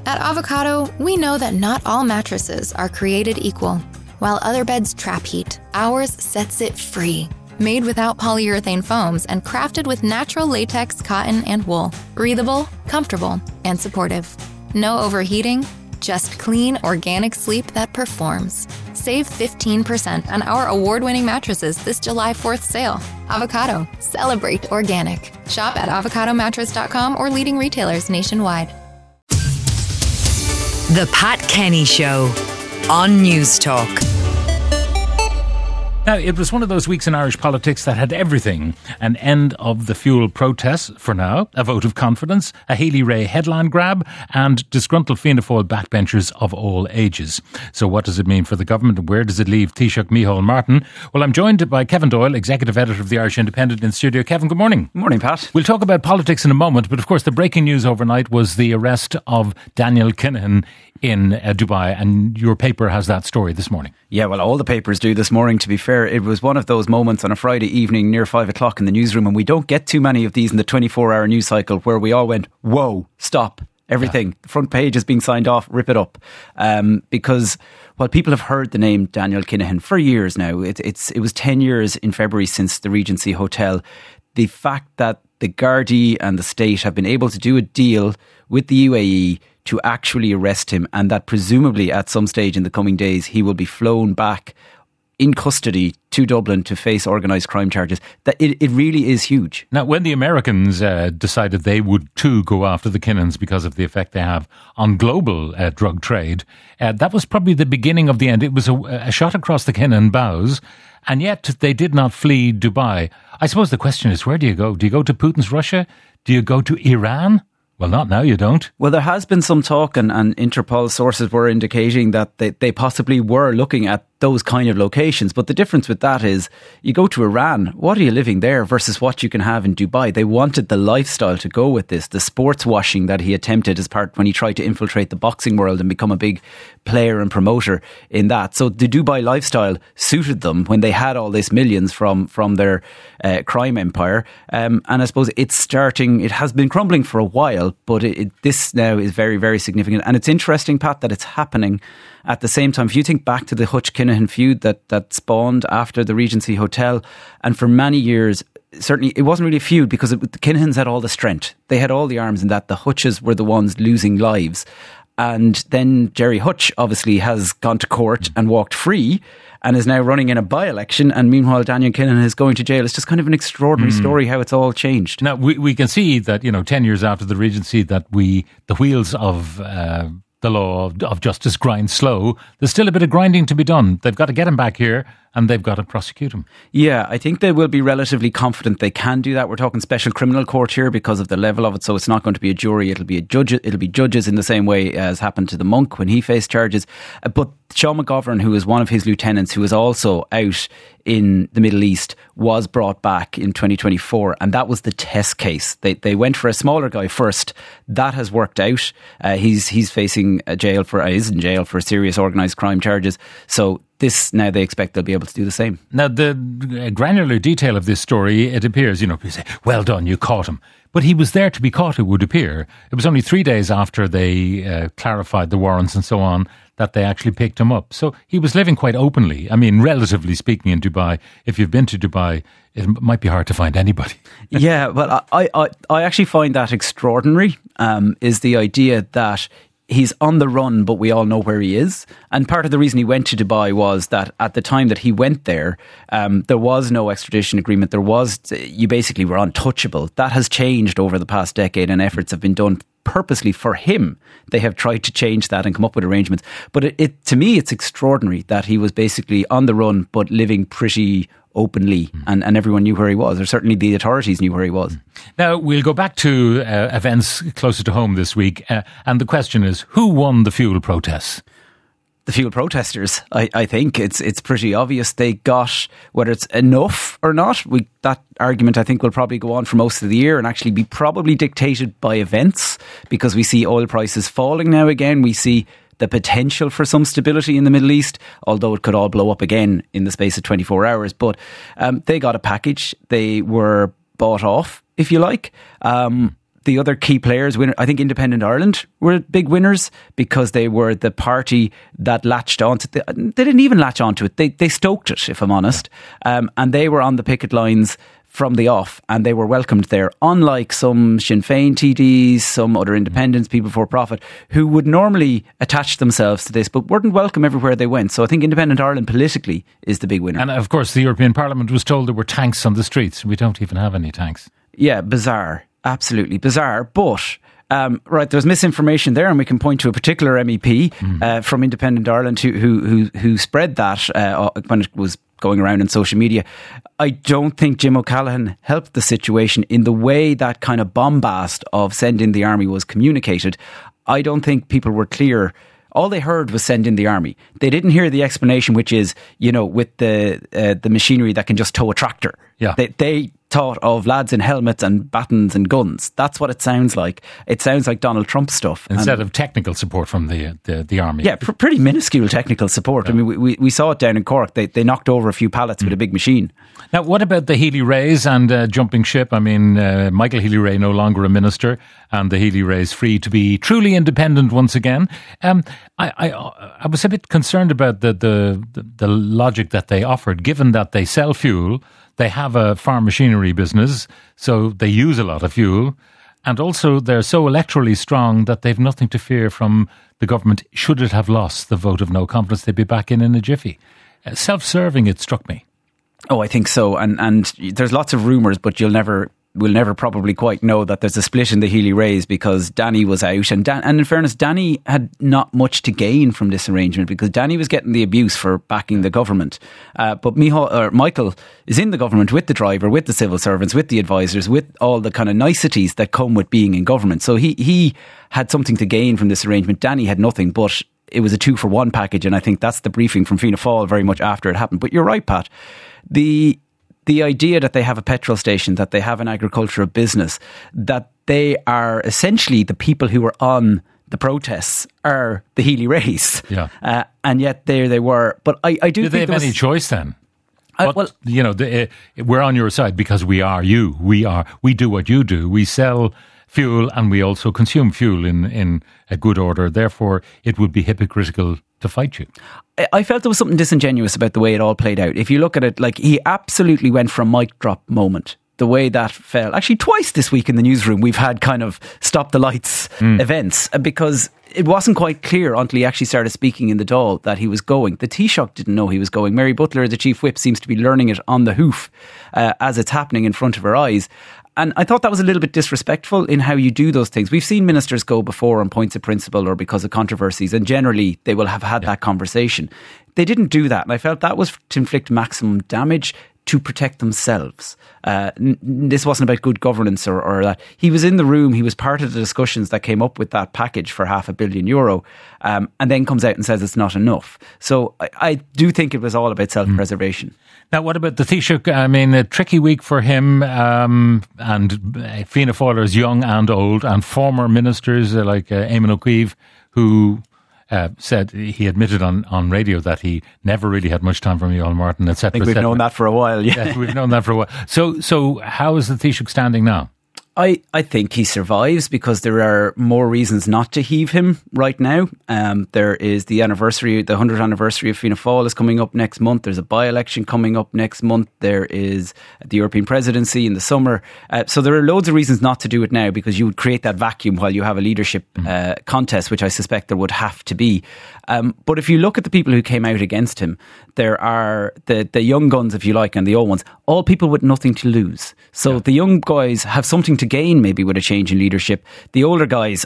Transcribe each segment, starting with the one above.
At Avocado, we know that not all mattresses are created equal. While other beds trap heat, ours sets it free. Made without polyurethane foams and crafted with natural latex, cotton, and wool. Breathable, comfortable, and supportive. No overheating, just clean, organic sleep that performs. Save 15% on our award-winning mattresses this July 4th sale. Avocado, celebrate organic. Shop at avocadomattress.com or leading retailers nationwide. The Pat Kenny Show on News Talk. Now, it was one of those weeks in Irish politics that had everything. An end of the fuel protests, for now, a vote of confidence, a Healy-Rae headline grab, and disgruntled Fianna Fáil backbenchers of all ages. So what does it mean for the government, and where does it leave Taoiseach Micheál Martin? Well, I'm joined by Kevin Doyle, Executive Editor of the Irish Independent, in studio. Kevin, good morning. Good morning, Pat. We'll talk about politics in a moment, but of course the breaking news overnight was the arrest of Daniel Kinahan in Dubai, and your paper has that story this morning. Yeah, well, all the papers do this morning, to be fair. It was one of those moments on a Friday evening near 5 o'clock in the newsroom, and we don't get too many of these in the 24-hour news cycle, where we all went, whoa, stop, everything. Yeah. The front page is being signed off, rip it up. Because while people have heard the name Daniel Kinahan for years now, it was 10 years in February since the Regency Hotel. The fact that the Gardaí and the state have been able to do a deal with the UAE to actually arrest him, and that presumably at some stage in the coming days he will be flown back in custody to Dublin to face organised crime charges, that it really is huge. Now, when the Americans decided they would too go after the Kinahans because of the effect they have on global drug trade, that was probably the beginning of the end. It was a shot across the Kinahan bows, and yet they did not flee Dubai. I suppose the question is, where do you go? Do you go to Putin's Russia? Do you go to Iran? Well, not now, you don't. Well, there has been some talk, and Interpol sources were indicating that they possibly were looking at those kind of locations. But the difference with that is, you go to Iran, what are you living there versus what you can have in Dubai? They wanted the lifestyle to go with this, the sports washing that he attempted as part when he tried to infiltrate the boxing world and become a big player and promoter in that. So the Dubai lifestyle suited them when they had all this millions from their crime empire. And I suppose it has been crumbling for a while, but this now is very, very significant. And it's interesting, Pat, that it's happening at the same time. If you think back to the Hutch-Kinahan feud that spawned after the Regency Hotel, and for many years, certainly it wasn't really a feud because the Kinahans had all the strength. They had all the arms in that. The Hutches were the ones losing lives. And then Jerry Hutch obviously has gone to court and walked free and is now running in a by-election, and meanwhile Daniel Kinahan is going to jail. It's just kind of an extraordinary story how it's all changed. Now, we can see that, 10 years after the Regency, that the wheels of the law of justice grind slow. There's still a bit of grinding to be done. They've got to get him back here, and they've got to prosecute him. Yeah, I think they will be relatively confident they can do that. We're talking special criminal court here because of the level of it. So it's not going to be a jury. It'll be judges in the same way as happened to the monk when he faced charges. But Sean McGovern, who is one of his lieutenants, who is also out in the Middle East, was brought back in 2024, and that was the test case. They went for a smaller guy first. That has worked out. He's facing is in jail for serious organised crime charges. So this, now they expect they'll be able to do the same. Now, the granular detail of this story, it appears, people say, well done, you caught him. But he was there to be caught, it would appear. It was only 3 days after they clarified the warrants and so on that they actually picked him up. So he was living quite openly. I mean, relatively speaking, in Dubai. If you've been to Dubai, it might be hard to find anybody. Yeah, well, I actually find that extraordinary, is the idea that he's on the run, but we all know where he is. And part of the reason he went to Dubai was that at the time that he went there, there was no extradition agreement. You basically were untouchable. That has changed over the past decade, and efforts have been done purposely for him. They have tried to change that and come up with arrangements. But to me, it's extraordinary that he was basically on the run, but living pretty openly, and everyone knew where he was, or certainly the authorities knew where he was. Now, we'll go back to events closer to home this week, and the question is, who won the fuel protests? The fuel protesters. I think it's pretty obvious they got, whether it's enough or not, that argument I think will probably go on for most of the year and actually be probably dictated by events, because we see oil prices falling now again. We see the potential for some stability in the Middle East, although it could all blow up again in the space of 24 hours. But they got a package. They were bought off, if you like. The other key players, I think Independent Ireland were big winners because they were the party that latched onto it. They didn't even latch onto it. They stoked it, if I'm honest. And they were on the picket lines from the off, and they were welcomed there, unlike some Sinn Féin TDs, some other independents, people for profit, who would normally attach themselves to this but weren't welcome everywhere they went. So I think Independent Ireland politically is the big winner. And of course the European Parliament was told there were tanks on the streets. We don't even have any tanks. Yeah, bizarre. Absolutely bizarre. But right, there's misinformation there, and we can point to a particular MEP from Independent Ireland who spread that when it was going around on social media. I don't think Jim O'Callaghan helped the situation in the way that kind of bombast of send in the army was communicated. I don't think people were clear. All they heard was send in the army. They didn't hear the explanation, which is, with the machinery that can just tow a tractor. Yeah. They thought of lads in helmets and batons and guns. That's what it sounds like. It sounds like Donald Trump stuff. Instead of technical support from the army. Yeah, pretty minuscule technical support. Yeah. I mean, we saw it down in Cork. They knocked over a few pallets with a big machine. Now, what about the Healy-Raes and jumping ship? I mean, Michael Healy-Rae no longer a minister, and the Healy-Raes free to be truly independent once again. I was a bit concerned about the logic that they offered, given that they sell fuel. They have a farm machinery business, so they use a lot of fuel. And also they're so electorally strong that they've nothing to fear from the government. Should it have lost the vote of no confidence, they'd be back in a jiffy. Self-serving, it struck me. Oh, I think so. And there's lots of rumours, but we'll never probably quite know that there's a split in the Healy-Raes because Danny was out. And in fairness, Danny had not much to gain from this arrangement because Danny was getting the abuse for backing the government. But Michael is in the government with the driver, with the civil servants, with the advisors, with all the kind of niceties that come with being in government. So he had something to gain from this arrangement. Danny had nothing, but it was a 2-for-1 package. And I think that's the briefing from Fianna Fáil very much after it happened. But you're right, Pat. The idea that they have a petrol station, that they have an agricultural business, that they are essentially the people who were on the protests are the Healy-Raes. Yeah. And yet there they were. But I do Did think they have any choice then? We're on your side because we are you. We do what you do. We sell fuel and we also consume fuel in a good order. Therefore, it would be hypocritical to fight you. I felt there was something disingenuous about the way it all played out. If you look at it, like he absolutely went for a mic drop moment. The way that fell. Actually, twice this week in the newsroom, we've had kind of stop the lights events because it wasn't quite clear until he actually started speaking in the Dáil that he was going. The Taoiseach didn't know he was going. Mary Butler, the Chief Whip, seems to be learning it on the hoof as it's happening in front of her eyes. And I thought that was a little bit disrespectful in how you do those things. We've seen ministers go before on points of principle or because of controversies, and generally they will have had that conversation. They didn't do that, and I felt that was to inflict maximum damage to protect themselves. This wasn't about good governance or that. He was in the room, he was part of the discussions that came up with that package for €500 million, and then comes out and says it's not enough. So I do think it was all about self-preservation. Now, what about the Taoiseach? I mean, a tricky week for him, and Fianna Fáilers, young and old, and former ministers like Eamon O'Keefe, who said he admitted on radio that he never really had much time for Micheál Martin, etc. I think we've known that for a while. Yeah, we've known that for a while. So how is the Taoiseach standing now? I think he survives because there are more reasons not to heave him right now. There is the 100th anniversary of Fianna Fáil is coming up next month. There's a by-election coming up next month. There is the European presidency in the summer. So there are loads of reasons not to do it now because you would create that vacuum while you have a leadership contest, which I suspect there would have to be. But if you look at the people who came out against him, there are the young guns, if you like, and the old ones, all people with nothing to lose. So the young guys have something to gain maybe with a change in leadership. The older guys,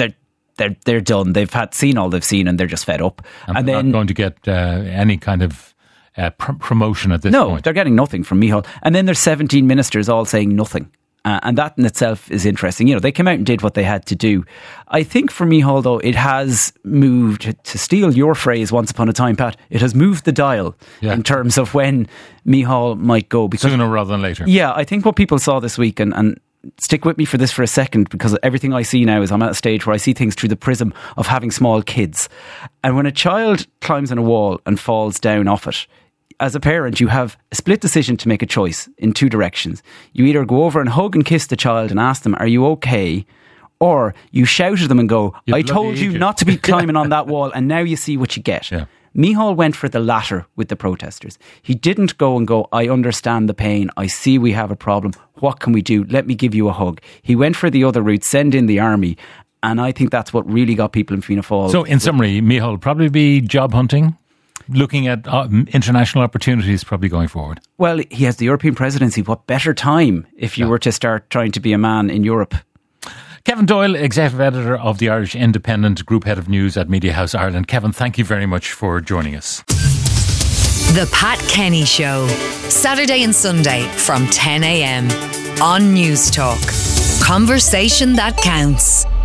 they're done. They've seen all they've seen and they're just fed up. And they're not going to get any kind of promotion at this point. No, they're getting nothing from Micheál. And then there's 17 ministers all saying nothing. And that in itself is interesting. You know, they came out and did what they had to do. I think for Micheál, though, it has moved, to steal your phrase once upon a time, Pat, it has moved the dial in terms of when Micheál might go. Because, sooner rather than later. Yeah, I think what people saw this week, and stick with me for this for a second, because everything I see now is I'm at a stage where I see things through the prism of having small kids. And when a child climbs on a wall and falls down off it, as a parent, you have a split decision to make a choice in two directions. You either go over and hug and kiss the child and ask them, are you okay? Or you shout at them and go, I told you not to be climbing on that wall, and now you see what you get. Yeah. Micheál went for the latter with the protesters. He didn't go, I understand the pain. I see we have a problem. What can we do? Let me give you a hug. He went for the other route, send in the army. And I think that's what really got people in Fianna Fáil. So in summary, Micheál will probably be job hunting, looking at international opportunities probably going forward. Well, he has the European presidency. What better time if you were to start trying to be a man in Europe? Kevin Doyle, Executive Editor of the Irish Independent, Group Head of News at Media House Ireland. Kevin, thank you very much for joining us. The Pat Kenny Show, Saturday and Sunday from 10 a.m. on News Talk. Conversation that counts.